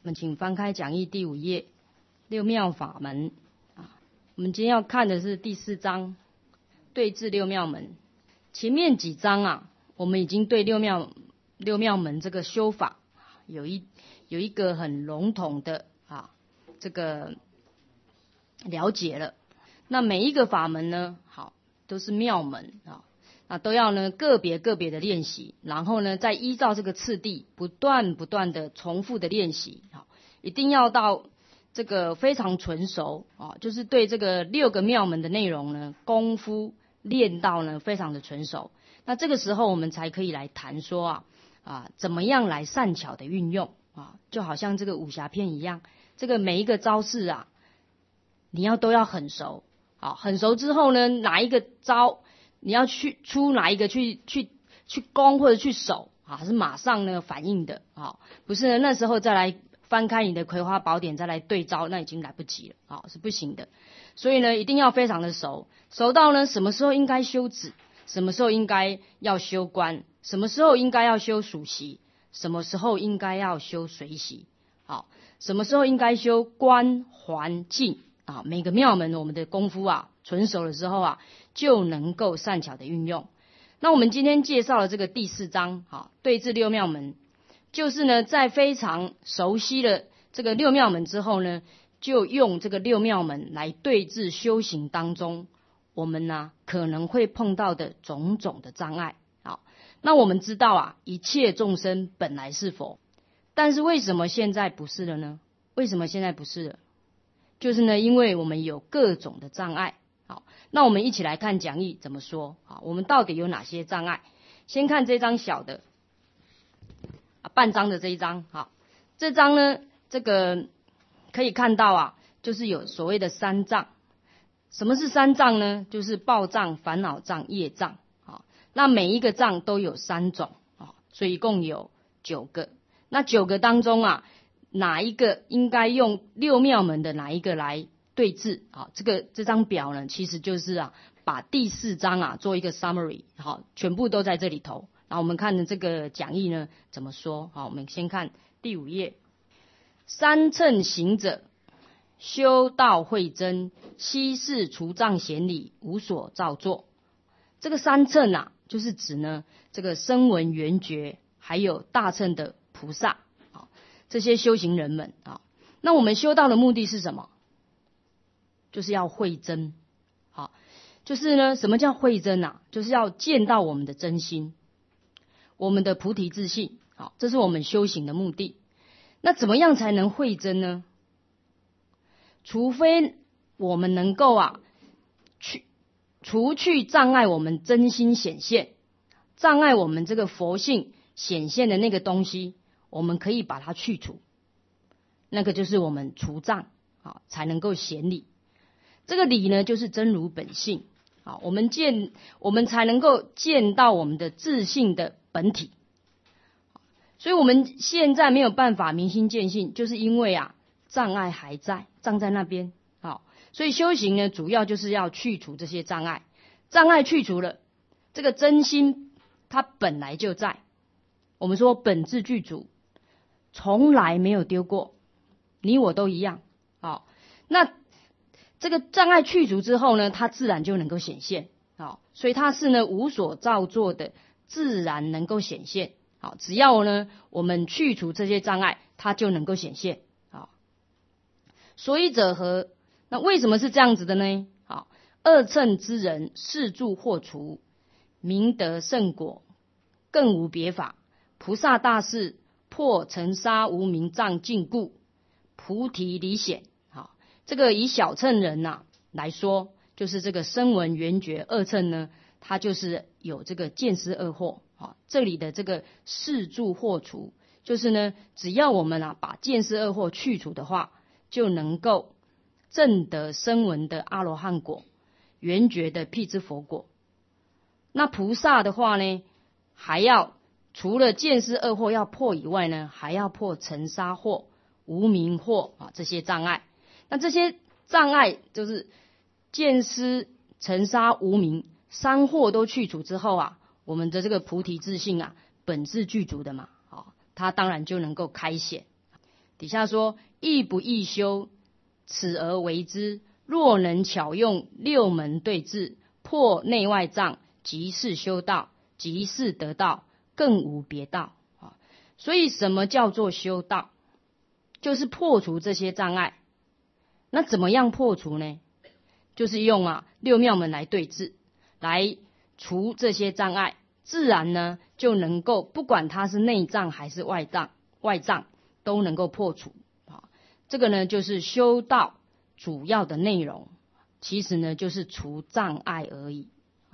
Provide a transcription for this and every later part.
我们请翻开讲义第5页，六妙法门啊。我们今天要看的是第4章，对治六妙门。前面几章啊，我们已经对六妙门这个修法有一个很笼统的这个了解了。那每一个法门呢，都是妙门啊。那都要呢个别的练习，然后呢再依照这个次第不断的重复的练习，一定要到这个非常纯熟啊，就是对这个6个妙门的内容呢功夫练到呢非常的纯熟。那这个时候我们才可以来谈说怎么样来善巧的运用啊，就好像这个武侠片一样，这个每一个招式啊，你都要很熟，很熟之后呢，哪一个招你要去出哪一个去攻或者去守是马上呢反应的不是呢那时候再来翻开你的葵花宝典再来对招，那已经来不及了是不行的。所以呢一定要非常的熟到呢什么时候应该修止，什么时候应该要修观，什么时候应该要修属习，什么时候应该要修随习，什么时候应该修观环境每个妙门我们的功夫纯熟的时候就能够善巧的运用。那我们今天介绍了这个第4章对治六妙门，就是呢在非常熟悉了这个六妙门之后呢，就用这个六妙门来对治修行当中我们可能会碰到的种种的障碍。那我们知道一切众生本来是佛，但是为什么现在不是了呢？为什么现在不是了？就是呢因为我们有各种的障碍。那我们一起来看讲义怎么说我们到底有哪些障碍。先看这张小的半张的这一张。这张呢这个可以看到就是有所谓的3障。什么是3障呢？就是报障、烦恼障、业障。那每一个障都有3种所以一共有9个。那9个当中哪一个应该用六妙门的哪一个来对治这张表呢其实就是把第4章做一个 summary， 全部都在这里头。然后我们看的这个讲义呢怎么说。我们先看第5页。三乘行者，修道慧真，悉是除障显理，无所造作。这个三乘就是指呢这个声闻缘觉还有大乘的菩萨这些修行人们那我们修道的目的是什么？就是要慧真。就是呢什么叫慧真就是要见到我们的真心，我们的菩提自信这是我们修行的目的。那怎么样才能慧真呢？除非我们能够除去障碍我们真心显现，障碍我们这个佛性显现的那个东西，我们可以把它去除，那个就是我们除障才能够显理。这个理呢就是真如本性我们才能够见到我们的自性的本体。所以我们现在没有办法明心见性，就是因为障碍还在，障在那边所以修行呢主要就是要去除这些障碍。障碍去除了，这个真心它本来就在，我们说本自具足，从来没有丢过，你我都一样那这个障碍去除之后呢，它自然就能够显现所以它是呢无所造作的，自然能够显现只要呢我们去除这些障碍，它就能够显现所以者何？那为什么是这样子的呢？二乘之人世住或除，明得圣果，更无别法。菩萨大士破尘沙无明障禁锢，菩提离显。这个以小乘人来说，就是这个声闻缘觉二乘呢，它就是有这个见思二惑这里的这个世住或除，就是呢只要我们把见思二惑去除的话，就能够证得声闻的阿罗汉果，缘觉的辟支佛果。那菩萨的话呢，还要除了见思二惑要破以外呢，还要破尘沙惑、无明惑这些障碍。那这些障碍就是见思、尘沙、无明3惑都去除之后我们的这个菩提自性本自具足的嘛它当然就能够开显。 底下说亦不易修，此而为之。若能巧用六门对治，破内外障，即是修道，即是得道，更无别道。所以什么叫做修道？就是破除这些障碍。那怎么样破除呢？就是用六妙门来对治，来除这些障碍，自然呢就能够，不管它是内障还是外障都能够破除。这个呢就是修道主要的内容，其实呢就是除障碍而已。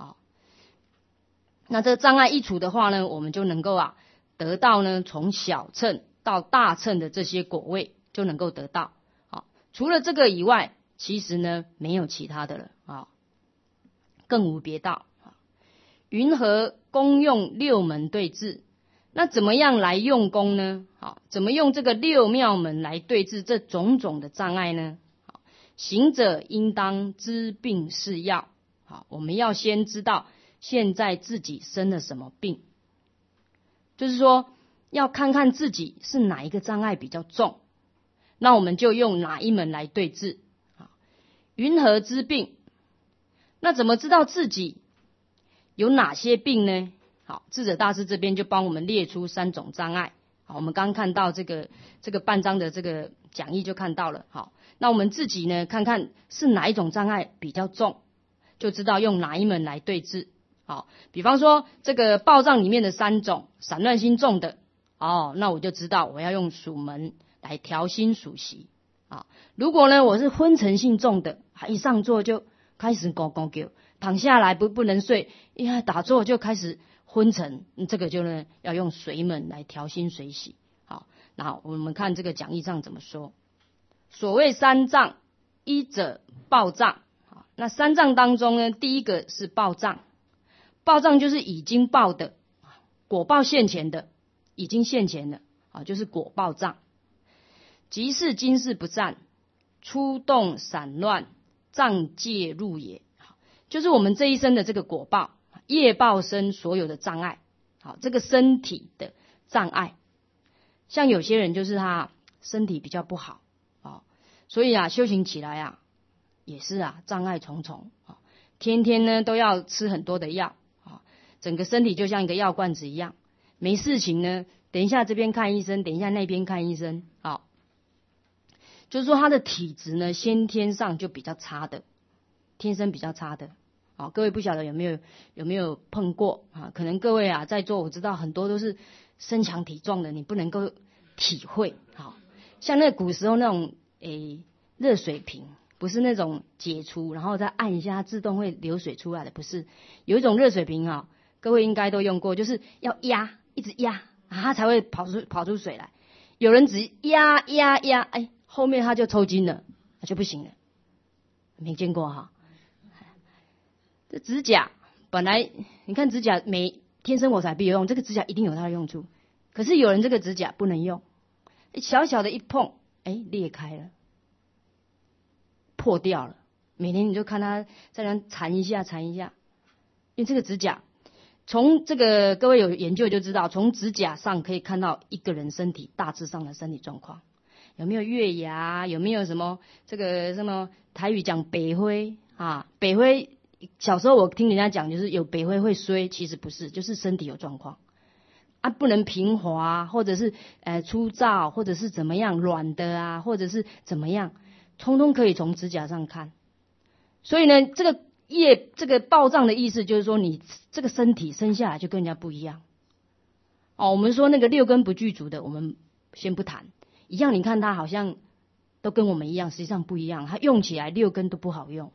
那这障碍一除的话呢，我们就能够得到呢从小乘到大乘的这些果位就能够得到。除了这个以外，其实呢没有其他的了更无别道。云何功用六门对治？那怎么样来用功呢？怎么用这个六妙门来对治这种种的障碍呢？行者应当知病是要。我们要先知道现在自己生了什么病，就是说要看看自己是哪一个障碍比较重，那我们就用哪一门来对治。云何知病？那怎么知道自己有哪些病呢？智者大师这边就帮我们列出3种障碍。我们刚看到这个半章的这个讲义就看到了。那我们自己呢，看看是哪一种障碍比较重，就知道用哪一门来对治。比方说这个报障里面的3种，散乱心重的，那我就知道我要用属门来调心属息。如果呢我是昏沉性重的，一上座就开始咕咕叫，躺下来不能睡，打坐就开始昏沉，这个就呢要用随门来调心随喜。那我们看这个讲义上怎么说。所谓3障，一者报障。那3障当中呢，第一个是报障。报障就是已经报的，果报现前的，已经现前的，就是果报障。即是今世不善，出动散乱，障界入也。就是我们这一生的这个果报，业报生所有的障碍。这个身体的障碍，像有些人就是他身体比较不好，所以修行起来也是障碍重重，天天呢都要吃很多的药，整个身体就像一个药罐子一样，没事情呢，等一下这边看医生，等一下那边看医生，就是说他的体质呢先天上就比较差的，天生比较差的。各位不晓得有没有碰过可能各位在座，我知道很多都是身强体壮的，你不能够体会。像那古时候那种热水瓶，不是那种解除然后再按一下它自动会流水出来的，不是，有一种热水瓶各位应该都用过，就是要压，一直压它才会跑出水来。有人只压，后面它就抽筋了，就不行了，没见过这指甲本来你看指甲天生我材必有用，这个指甲一定有它的用处。可是有人这个指甲不能用，小小的一碰，裂开了，破掉了。每天你就看它在那缠一下，因为这个指甲，从这个各位有研究就知道，从指甲上可以看到一个人身体大致上的身体状况，有没有月牙，有没有什么这个什么台语讲北灰北灰。小时候我听人家讲，就是有北灰会衰，其实不是，就是身体有状况不能平滑，或者是粗糙，或者是怎么样软的或者是怎么样，通通可以从指甲上看。所以呢，这个报障的意思就是说，你这个身体生下来就跟人家不一样。我们说那个6根不具足的，我们先不谈，一样，你看他好像都跟我们一样，实际上不一样，他用起来6根都不好用，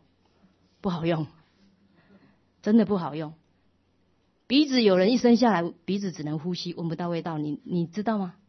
真的不好用。鼻子有人一生下来鼻子只能呼吸，闻不到味道，你知道吗？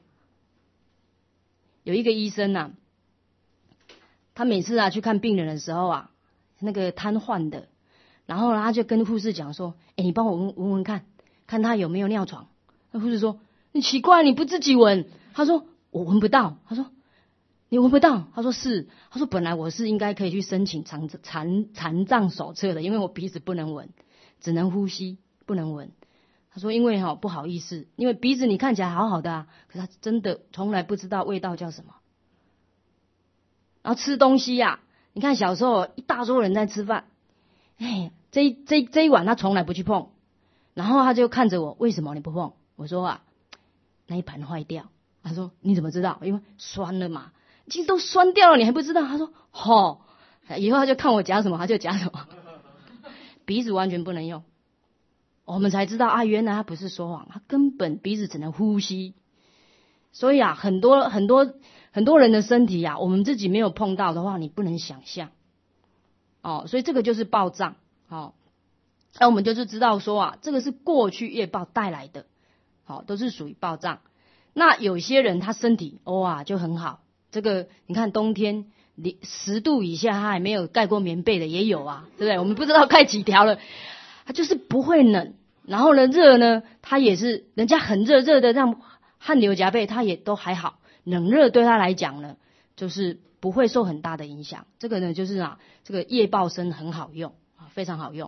有一个医生他每次去看病人的时候那个瘫痪的，然后他就跟护士讲说，你帮我闻闻看他有没有尿床。那护士说，你奇怪，你不自己闻？他说我闻不到。他说你闻不到？他说是。他说本来我是应该可以去申请残障手册的，因为我鼻子不能闻，只能呼吸不能闻。 他说因为不好意思，因为鼻子你看起来好好的啊，可是他真的从来不知道味道叫什么。然后吃东西啊，你看小时候一大桌人在吃饭，这一碗他从来不去碰，然后他就看着我，为什么你不碰？我说啊，那一盘坏掉。他说你怎么知道？因为酸了嘛，其实都酸掉了，你还不知道？他说以后他就看我夹什么他就夹什么，鼻子完全不能用。我们才知道啊，原来他不是说谎，他根本鼻子只能呼吸。所以啊，很多人的身体啊，我们自己没有碰到的话，你不能想象。所以这个就是报障。那我们就是知道说啊，这个是过去业报带来的，都是属于报障。那有些人他身体就很好，这个你看冬天10度以下他还没有盖过棉被的也有啊，对不对？我们不知道盖几条了，他就是不会冷，然后呢热呢，他也是人家很热的让汗流浃背，他也都还好，冷热对他来讲呢，就是不会受很大的影响。这个呢就是这个业报身很好用，非常好用。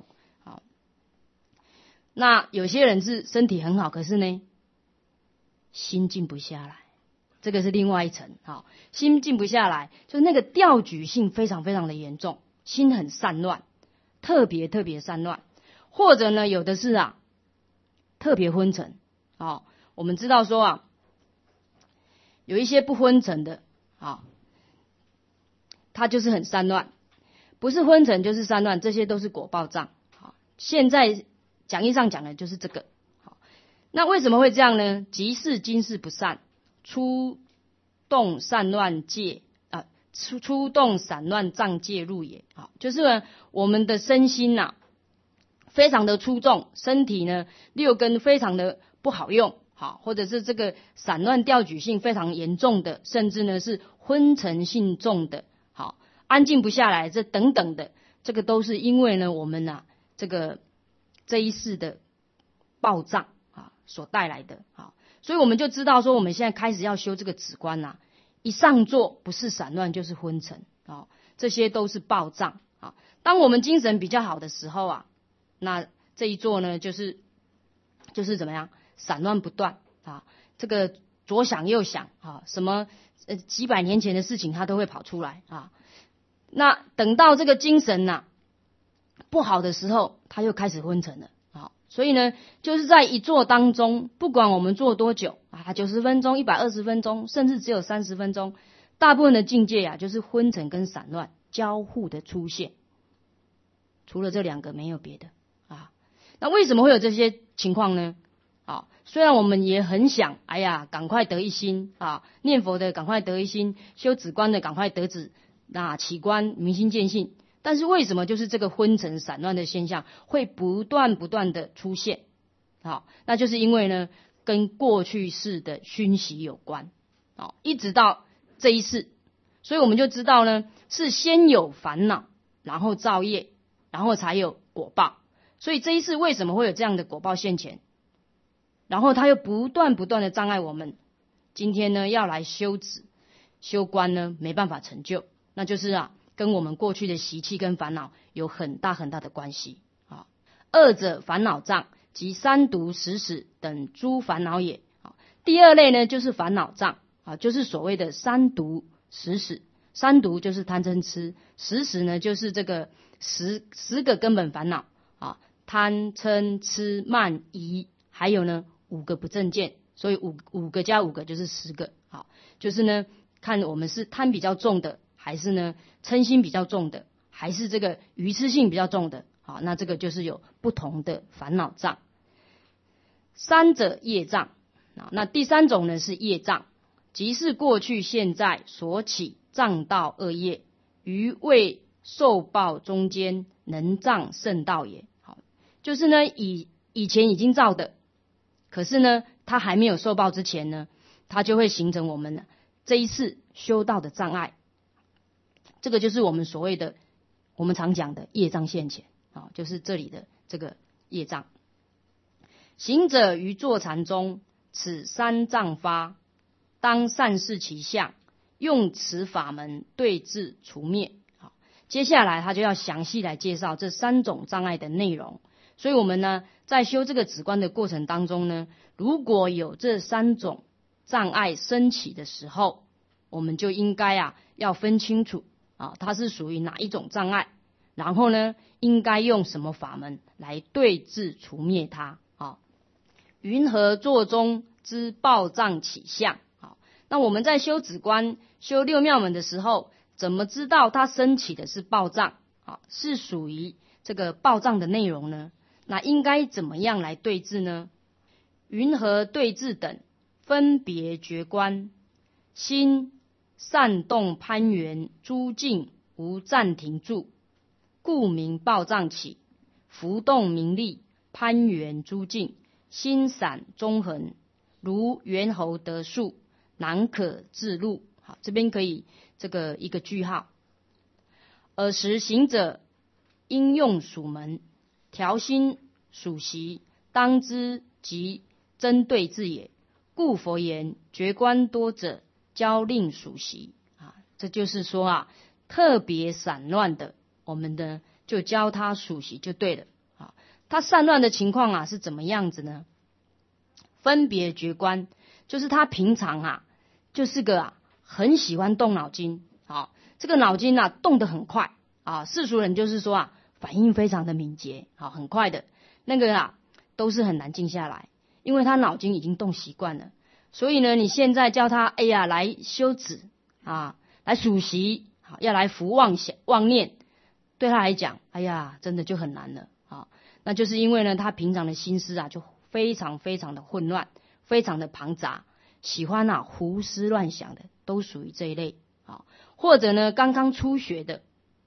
那有些人是身体很好，可是呢心静不下来，这个是另外一层。心静不下来，就是那个调举性非常非常的严重，心很散乱，特别散乱。或者呢有的是特别昏沉。我们知道说有一些不昏沉的它就是很散乱，不是昏沉就是散乱，这些都是果报障。现在讲义上讲的就是这个。那为什么会这样呢？即是今世不善，出动散乱界出动散乱障界入也。就是呢我们的身心非常的出众，身体呢6根非常的不好用，或者是这个散乱调举性非常严重的，甚至呢是昏沉性重的，安静不下来，这等等的，这个都是因为呢我们这一世的报障所带来的。所以我们就知道说，我们现在开始要修这个止观一上座不是散乱就是昏沉，这些都是报障。当我们精神比较好的时候那这一座呢就是怎么样，散乱不断这个左想右想什么几百年前的事情它都会跑出来那等到这个精神不好的时候，它又开始昏沉了。所以呢就是在一坐当中，不管我们坐多久90分钟、120分钟，甚至只有30分钟，大部分的境界就是昏沉跟散乱交互的出现，除了这2个没有别的那为什么会有这些情况呢？虽然我们也很想赶快得一心念佛的赶快得一心，修止观的赶快得止，起观明心见性，但是为什么就是这个昏沉散乱的现象会不断的出现？那就是因为呢跟过去世的熏习有关一直到这一世，所以我们就知道呢是先有烦恼，然后造业，然后才有果报。所以这一世为什么会有这样的果报现前，然后它又不断的障碍我们今天呢要来修止修观呢没办法成就，那就是跟我们过去的习气跟烦恼有很大的关系。二者烦恼障及三毒食死等诸烦恼也。第二类呢就是烦恼障就是所谓的三毒食死。三毒就是贪嗔痴，食死呢就是这个十个根本烦恼贪嗔痴慢疑，还有呢5个不正见，所以五个加5个就是10个。就是呢看我们是贪比较重的，还是呢嗔心比较重的，还是这个愚痴性比较重的那这个就是有不同的烦恼障。三者业障那第3种呢是业障，即是过去现在所起障道恶业，于未受报中间能障圣道也。就是呢以前已经造的，可是呢他还没有受报之前呢，他就会形成我们这一次修道的障碍。这个就是我们所谓的我们常讲的业障现前就是这里的这个业障。行者于坐禅中，此3障发，当善视其相，用此法门对治除灭。接下来他就要详细来介绍这3种障碍的内容。 所以我们呢，在修这个止观的过程当中呢，如果有这3种障碍升起的时候，我们就应该要分清楚它是属于哪一种障碍，然后呢，应该用什么法门来对治除灭它云何作中之暴障起相？那我们在修止观、修六妙门的时候，怎么知道它升起的是暴障是属于这个暴障的内容呢？那应该怎么样来对治呢？云何对治等，分别觉观，心善动攀缘，诸境无暂停住，故名暴障起。浮动名利，攀缘诸境，心散中横，如猿猴得树，难可自入。好，这边可以这个一个句号。尔时行者应用属门，调心属习，当知即针对字也。故佛言觉观多者，教令属习这就是说特别散乱的，我们的就教他属习就对了他散乱的情况是怎么样子呢？分别觉观，就是他平常就是个很喜欢动脑筋这个脑筋动得很快世俗人就是说反应非常的敏捷很快的，那个都是很难静下来，因为他脑筋已经动习惯了。所以呢，你现在叫他来修止来数习要来服妄想妄念，对他来讲真的就很难了那就是因为呢，他平常的心思就非常非常的混乱，非常的庞杂，喜欢胡思乱想的，都属于这一类或者呢，刚刚初学的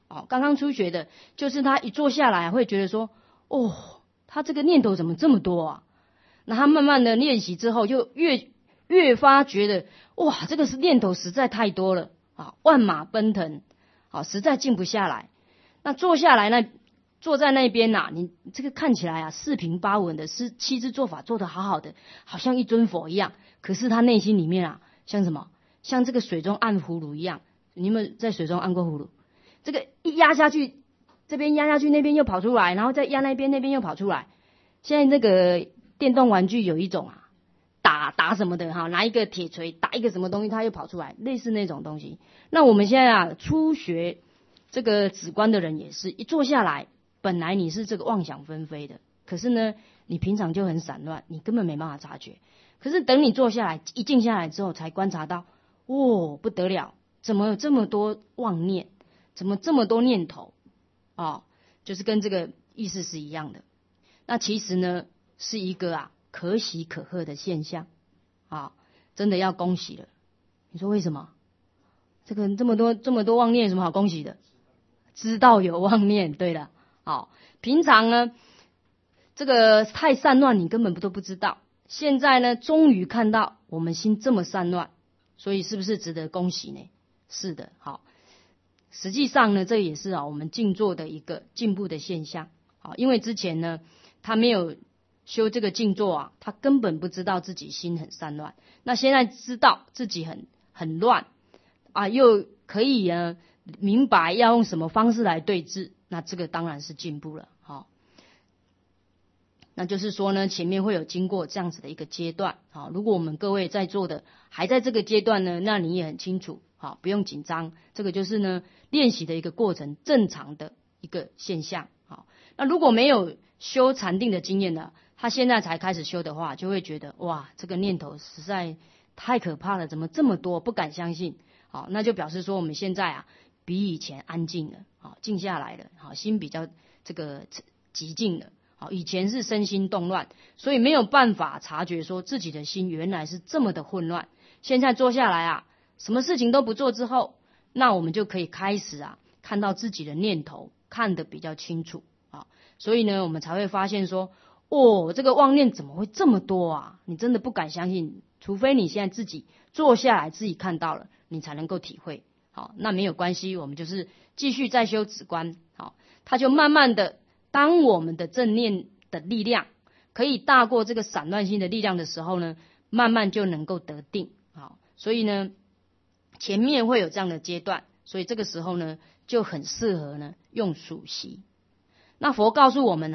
就是他一坐下来会觉得说他这个念头怎么这么多那他慢慢的练习之后，就越发觉得这个是念头实在太多了万马奔腾实在静不下来。那坐下来呢，坐在那边你这个看起来四平八稳的七支做法做得好好的，好像一尊佛一样，可是他内心里面像什么？像这个水中按葫芦一样。你们在水中按过葫芦？这个一压下去，这边压下去，那边又跑出来，然后再压那边，那边又跑出来。现在那个电动玩具有一种打什么的拿一个铁锤打一个什么东西，它又跑出来，类似那种东西。那我们现在初学这个止观的人也是，一坐下来，本来你是这个妄想纷飞的，可是呢，你平常就很散乱，你根本没办法察觉。可是等你坐下来，一静下来之后，才观察到，不得了，怎么有这么多妄念，怎么这么多念头就是跟这个意思是一样的。那其实呢，是一个可喜可贺的现象真的要恭喜了。你说为什么？这个这么多妄念有什么好恭喜的？知道有妄念，对了平常呢这个太散乱，你根本都不知道。现在呢，终于看到我们心这么散乱，所以是不是值得恭喜呢？是的，实际上呢，这也是我们静坐的一个进步的现象因为之前呢，他没有修这个静坐他根本不知道自己心很散乱。那现在知道自己很乱又可以明白要用什么方式来对治，那这个当然是进步了那就是说呢，前面会有经过这样子的一个阶段如果我们各位在座的还在这个阶段呢，那你也很清楚不用紧张，这个就是呢练习的一个过程，正常的一个现象那如果没有修禅定的经验呢，他现在才开始修的话，就会觉得这个念头实在太可怕了，怎么这么多，不敢相信那就表示说我们现在比以前安静了静下来了心比较这个寂静了以前是身心动乱，所以没有办法察觉说自己的心原来是这么的混乱。现在坐下来什么事情都不做之后，那我们就可以开始看到自己的念头，看得比较清楚所以呢，我们才会发现说这个妄念怎么会这么多你真的不敢相信，除非你现在自己坐下来自己看到了，你才能够体会那没有关系，我们就是继续再修止观它就慢慢的，当我们的正念的力量可以大过这个散乱心的力量的时候呢，慢慢就能够得定所以呢，前面会有这样的阶段，所以这个时候呢，就很适合呢用数息。那佛告诉我们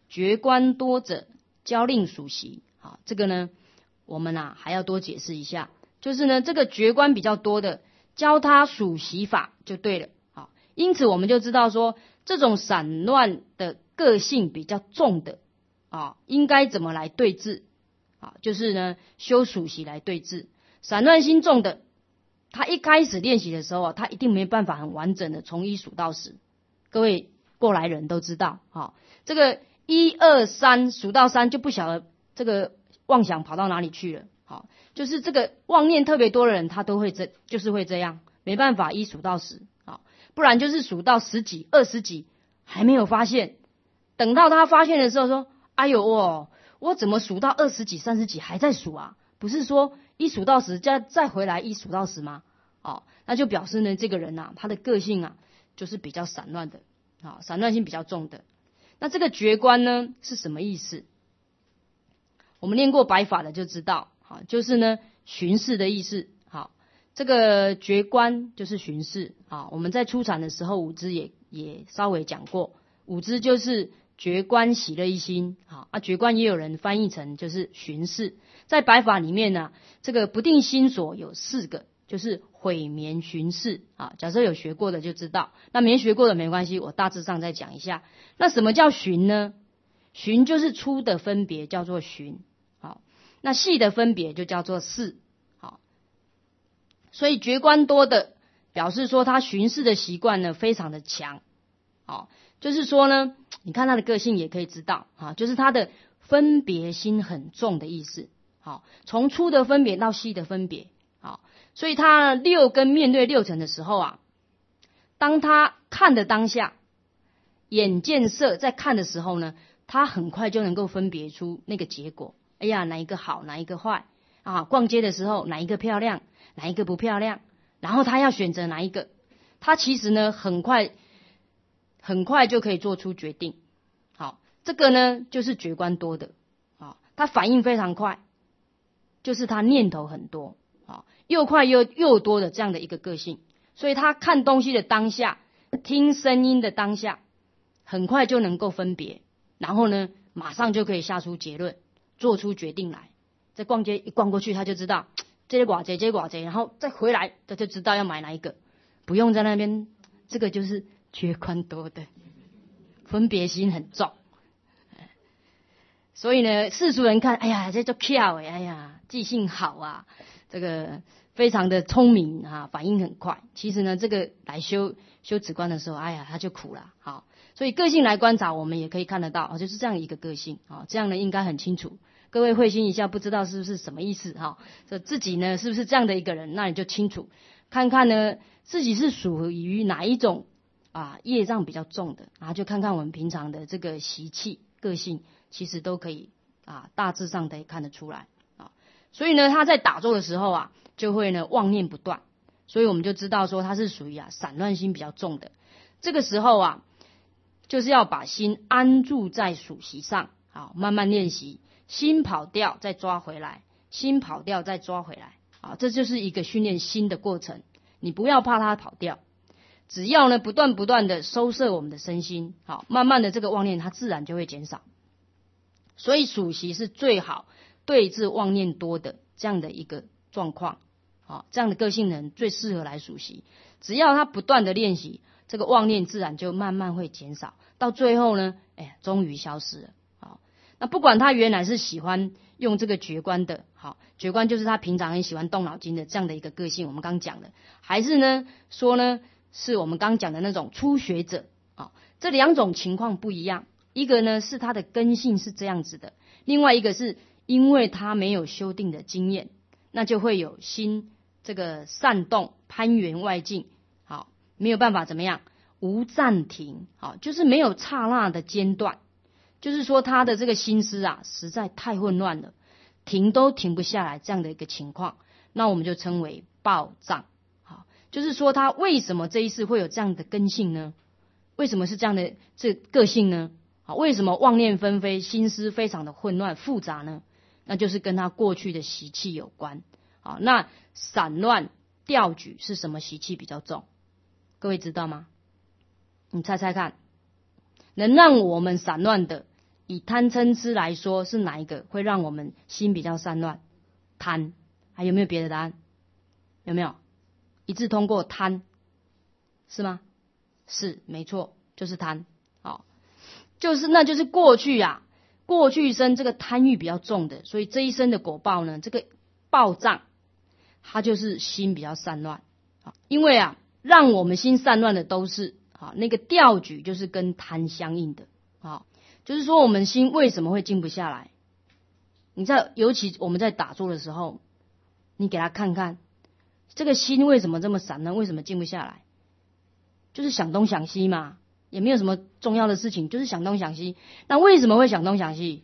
觉观多者，教令属习。好，这个呢，我们还要多解释一下，就是呢，这个觉观比较多的，教他属习法就对了。好，因此我们就知道说，这种散乱的个性比较重的应该怎么来对治就是呢，修属习来对治。散乱心重的，他一开始练习的时候他一定没办法很完整的从1数到10。各位过来人都知道这个1、2、3数到3就不晓得这个妄想跑到哪里去了。就是这个妄念特别多的人，他都会就是会这样，没办法1数到10不然就是数到10几、20几还没有发现，等到他发现的时候说：“哎呦我怎么数到20几、30几还在数啊？不是说1数到10再回来1数到10吗？”那就表示呢，这个人他的个性就是比较散乱的散乱性比较重的。那这个觉观呢是什么意思？我们念过白法的就知道就是呢巡视的意思。这个觉观就是巡视我们在初禅的时候五支也稍微讲过，五支就是觉观喜乐一心觉观也有人翻译成就是巡视。在白法里面呢，这个不定心所有4个，就是毁眠巡视假设有学过的就知道，那没学过的没关系，我大致上再讲一下。那什么叫巡呢？巡就是粗的分别叫做巡那细的分别就叫做视所以觉观多的表示说他巡视的习惯呢非常的强就是说呢，你看他的个性也可以知道就是他的分别心很重的意思从粗的分别到细的分别所以他6根面对6尘的时候当他看的当下，眼见色在看的时候呢，他很快就能够分别出那个结果。哎呀，哪一个好，哪一个坏逛街的时候哪一个漂亮，哪一个不漂亮，然后他要选择哪一个，他其实呢很快就可以做出决定。这个呢就是觉观多的他反应非常快，就是他念头很多又快又多的这样的一个个性。所以他看东西的当下，听声音的当下，很快就能够分别，然后呢马上就可以下出结论，做出决定来。在逛街一逛过去，他就知道这些寡贼，然后再回来他就知道要买哪一个，不用在那边。这个就是觉观多的，分别心很重。所以呢，世俗人看，哎呀，这就巧哎呀，记性好这个非常的聪明反应很快。其实呢，这个来修止观的时候，哎呀，他就苦了。所以个性来观察，我们也可以看得到就是这样一个个性这样呢应该很清楚。各位会心一笑，不知道是不是什么意思这自己呢是不是这样的一个人？那你就清楚看看呢，自己是属于哪一种业障比较重的，然后就看看我们平常的这个习气个性，其实都可以大致上的看得出来所以呢，他在打坐的时候就会呢妄念不断，所以我们就知道说他是属于散乱心比较重的。这个时候就是要把心安住在属习上慢慢练习，心跑掉再抓回来，心跑掉再抓回来这就是一个训练心的过程。你不要怕它跑掉，只要呢不断的收摄我们的身心慢慢的这个妄念它自然就会减少。所以属习是最好对治妄念多的这样的一个状况这样的个性人最适合来属习。只要他不断的练习，这个妄念自然就慢慢会减少，到最后呢终于消失了那不管他原来是喜欢用这个觉观的觉观就是他平常很喜欢动脑筋的这样的一个个性，我们刚讲的，还是呢说呢是我们刚讲的那种初学者这2种情况不一样。一个呢是他的根性是这样子的，另外一个是因为他没有修定的经验，那就会有心这个散动攀缘外境没有办法怎么样无暂停就是没有刹那的间断，就是说他的这个心思实在太混乱了，停都停不下来这样的一个情况，那我们就称为暴障就是说他为什么这一世会有这样的根性呢？为什么是这样的这个性呢？为什么妄念纷飞，心思非常的混乱复杂呢？那就是跟他过去的习气有关那散乱调举是什么习气比较重？各位知道吗？你猜猜看，能让我们散乱的以贪嗔痴来说，是哪一个会让我们心比较散乱？贪。还有没有别的答案？有没有？一致通过贪，是吗？是，没错，就是贪。好，那就是过去啊，过去生这个贪欲比较重的，所以这一生的果报呢，这个报障，它就是心比较散乱。因为啊，让我们心散乱的都是那个调举，就是跟贪相应的。就是说我们心为什么会静不下来？尤其我们在打坐的时候，你给他看看，这个心为什么这么散乱？为什么静不下来？就是想东想西嘛，也没有什么重要的事情，就是想东想西。那为什么会想东想西？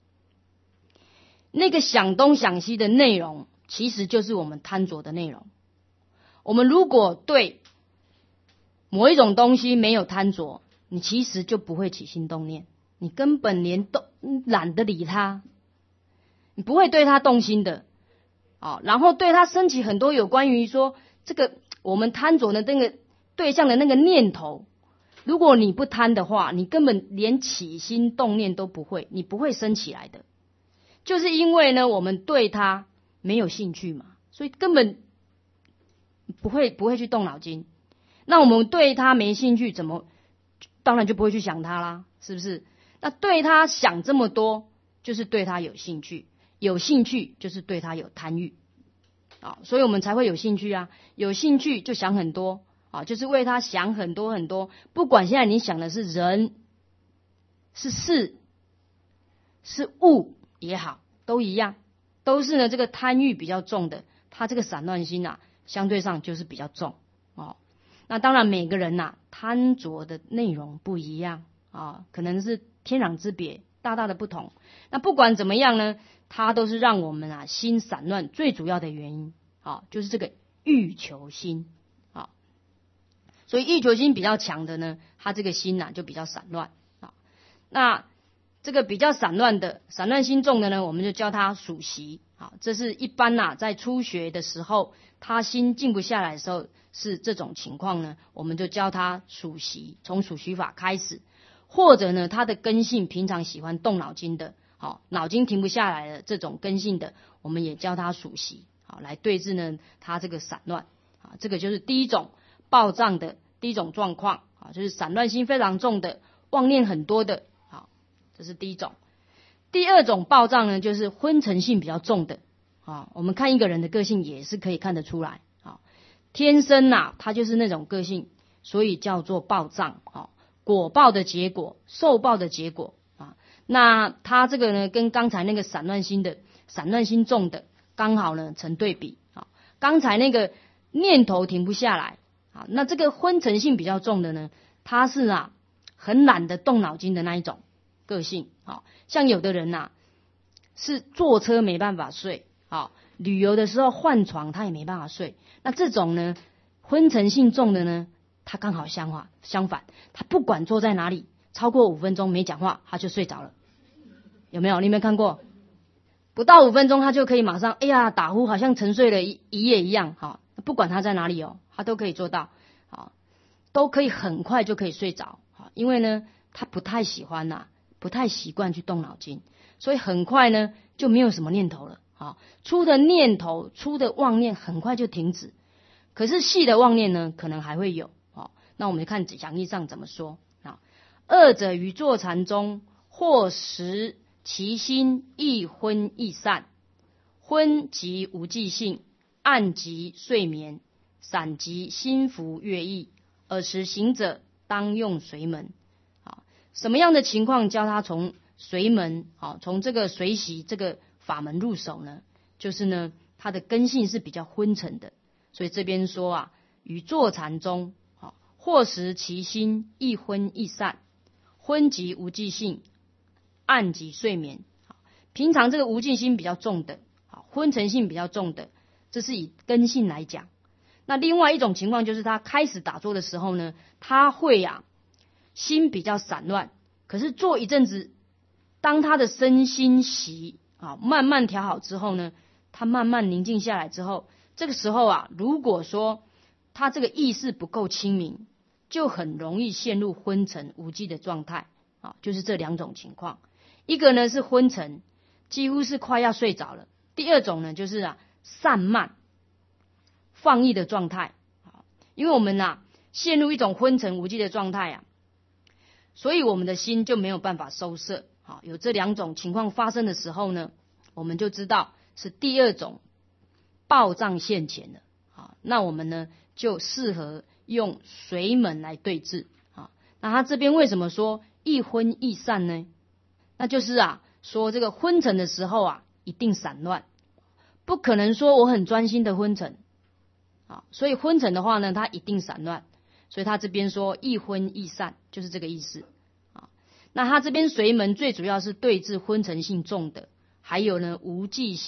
那个想东想西的内容，其实就是我们贪着的内容。我们如果对某一种东西没有贪着，你其实就不会起心动念，你根本连懒得理它，你不会对它动心的。然后对它升起很多有关于说这个我们贪着的那个对象的那个念头，如果你不贪的话，你根本连起心动念都不会，你不会升起来的。就是因为呢，我们对它没有兴趣嘛，所以根本不会去动脑筋。那我们对它没兴趣，当然就不会去想它啦，是不是？那对它想这么多，就是对它有兴趣，有兴趣就是对它有贪欲。所以我们才会有兴趣啊，有兴趣就想很多就是为他想很多很多。不管现在你想的是人、是事、是物也好，都一样，都是呢这个贪欲比较重的，他这个散乱心相对上就是比较重。那当然每个人贪着的内容不一样可能是天壤之别，大大的不同。那不管怎么样呢，它都是让我们心散乱最主要的原因就是这个欲求心所以欲求心比较强的呢，他这个心就比较散乱那这个比较散乱的、散乱心重的呢，我们就叫他属习这是一般在初学的时候，他心静不下来的时候是这种情况呢，我们就教他属习，从属习法开始。或者呢，他的根性平常喜欢动脑筋的，脑筋停不下来的这种根性的，我们也教他属习来对治呢他这个散乱这个就是第一种报障的第一种状况就是散乱心非常重的，妄念很多的这是第一种。第二种报障呢，就是昏沉性比较重的我们看一个人的个性也是可以看得出来天生他就是那种个性，所以叫做报障果报的结果，受报的结果那他这个呢，跟刚才那个散乱心重的，刚好呢成对比刚才那个念头停不下来那这个昏沉性比较重的呢，他是很懒得动脑筋的那一种个性像有的人是坐车没办法睡旅游的时候换床他也没办法睡。那这种呢昏沉性重的呢，他刚好相反，他不管坐在哪里，超过5分钟没讲话，他就睡着了。有没有？你有没有看过？不到5分钟，他就可以马上打呼，好像沉睡了一夜一样不管他在哪里他都可以做到都可以很快就可以睡着因为呢，他不太喜欢不太习惯去动脑筋，所以很快呢就没有什么念头了出的念头、出的妄念很快就停止。可是细的妄念呢，可能还会有那我们看讲义上怎么说二者于坐禅中，或时其心亦昏亦散，昏即无记性，暗即睡眠，散即心浮悦意，尔时行者当用随门什么样的情况教他从随门从这个随习这个法门入手呢？就是呢他的根性是比较昏沉的，所以这边说于坐禅中或时其心亦昏亦散，昏即无记性，暗即睡眠。平常这个无记心比较重的昏沉性比较重的，这是以根性来讲。那另外一种情况就是他开始打坐的时候呢，他会心比较散乱，可是做一阵子，当他的身心习慢慢调好之后呢，他慢慢宁静下来之后，这个时候如果说他这个意识不够清明，就很容易陷入昏沉无记的状态就是这两种情况。 一个呢是昏沉，几乎是快要睡着了。第二种呢就是散漫放逸的状态。因为我们陷入一种昏沉无际的状态所以我们的心就没有办法收摄。有这两种情况发生的时候呢，我们就知道是第二种暴胀现前了。那我们呢就适合用随门来对治。那他这边为什么说易昏易散呢？那就是说这个昏沉的时候一定散乱，不可能说我很专心的昏沉。所以昏沉的话呢，它一定散乱。所以他这边说易昏易散，就是这个意思。那他这边随门最主要是对治昏沉性重的，还有呢无记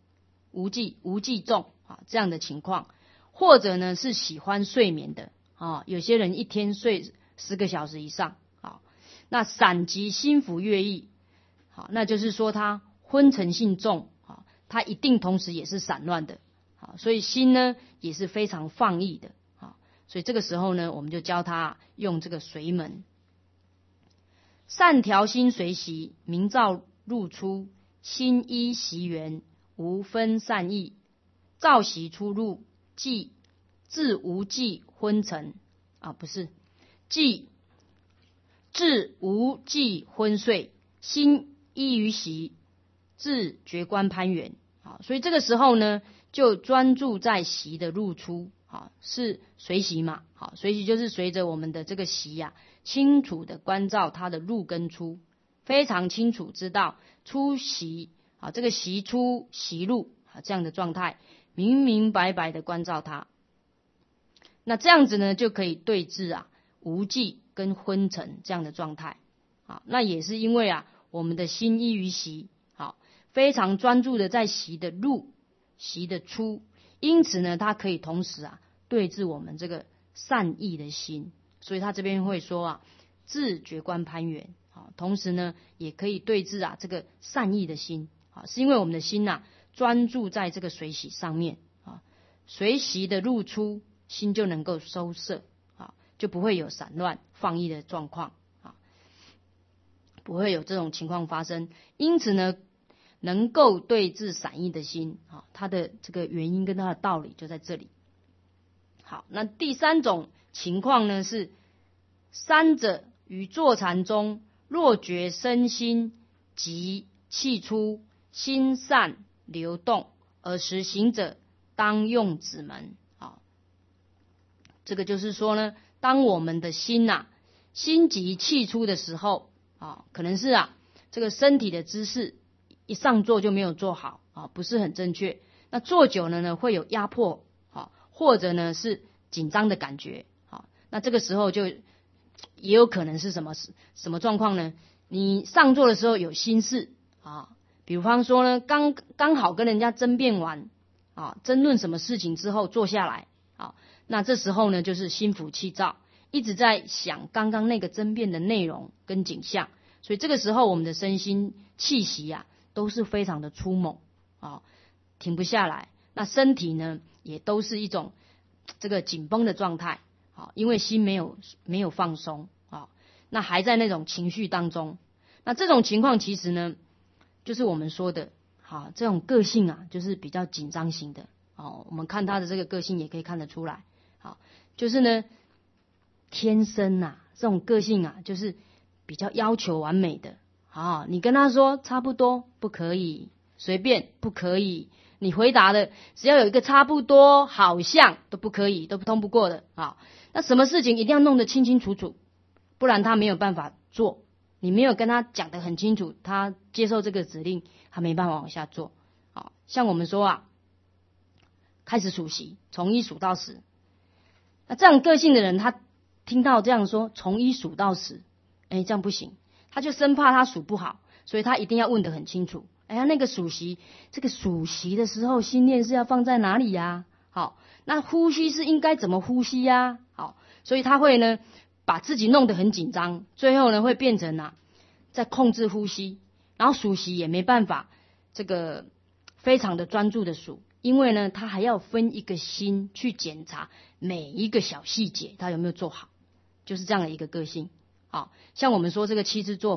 重这样的情况，或者呢是喜欢睡眠的有些人一天睡10个小时以上那散急心浮越逸那就是说他昏沉性重他一定同时也是散乱的所以心呢也是非常放逸的所以这个时候呢，我们就教他用这个随门。善调心随习，明照入出，心依习缘，无分散逸，照习出入，即自无记昏沉不是即自无记昏睡，心依于习，自觉观攀缘。所以这个时候呢，就专注在习的入出是随习嘛。随习就是随着我们的这个习清楚的关照它的入跟出，非常清楚知道出习这个习出习入这样的状态，明明白白的关照它。那这样子呢，就可以对治无记跟昏沉这样的状态那也是因为我们的心依于习非常专注的在习的入习的出，因此呢，它可以同时对治我们这个善意的心。所以他这边会说自觉观攀缘同时呢也可以对治这个善意的心是因为我们的心专注在这个随习上面随习的入出，心就能够收摄就不会有散乱放逸的状况不会有这种情况发生。因此呢，能够对治散逸的心它的这个原因跟它的道理就在这里。好，那第三种情况呢是三者于坐禅中，若觉身心急气出，心散流动，而实行者当用止门。这个就是说呢，当我们的心心急气出的时候可能是这个身体的姿势一上坐就没有做好不是很正确。那坐久了呢，会有压迫或者呢是紧张的感觉那这个时候就也有可能是什么状况呢？你上座的时候有心事比方说呢，刚好跟人家争辩完争论什么事情之后坐下来那这时候呢就是心浮气躁，一直在想刚刚那个争辩的内容跟景象，所以这个时候我们的身心气息都是非常的粗猛停不下来。那身体呢也都是一种这个紧绷的状态因为心没有放松那还在那种情绪当中。那这种情况其实呢就是我们说的这种个性就是比较紧张型的我们看他的这个个性也可以看得出来就是呢天生这种个性就是比较要求完美的你跟他说差不多不可以，随便不可以，你回答的只要有一个差不多好像都不可以，都通不过的那什么事情一定要弄得清清楚楚，不然他没有办法做。你没有跟他讲得很清楚，他接受这个指令他没办法往下做像我们说开始数息，从1数到10，那这样个性的人他听到这样说从1数到10这样不行，他就生怕他数不好，所以他一定要问得很清楚那个数息，这个数息的时候心念是要放在哪里好，那呼吸是应该怎么呼吸好，所以他会呢把自己弄得很紧张，最后呢会变成在控制呼吸，然后数息也没办法这个非常的专注的数，因为呢他还要分一个心去检查每一个小细节他有没有做好，就是这样的一个个性像我们说这个7支做法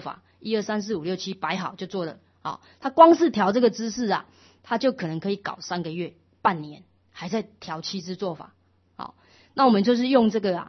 1、2、3、4、5、6、7摆好就做了。好，他光是调这个姿势啊，他就可能可以搞3个月、半年，还在调7支做法。好，那我们就是用这个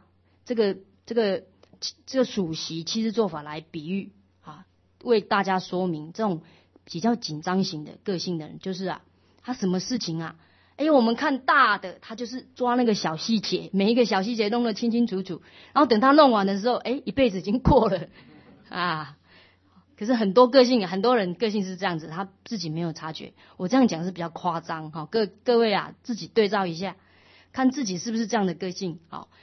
数息7支做法来比喻啊，为大家说明这种比较紧张型的个性的人，就是啊，他什么事情啊，我们看大的，他就是抓那个小细节，每一个小细节弄得清清楚楚，然后等他弄完的时候，一辈子已经过了啊。可是很多人个性是这样子，他自己没有察觉。我这样讲是比较夸张哈，各位啊，自己对照一下，看自己是不是这样的个性。好，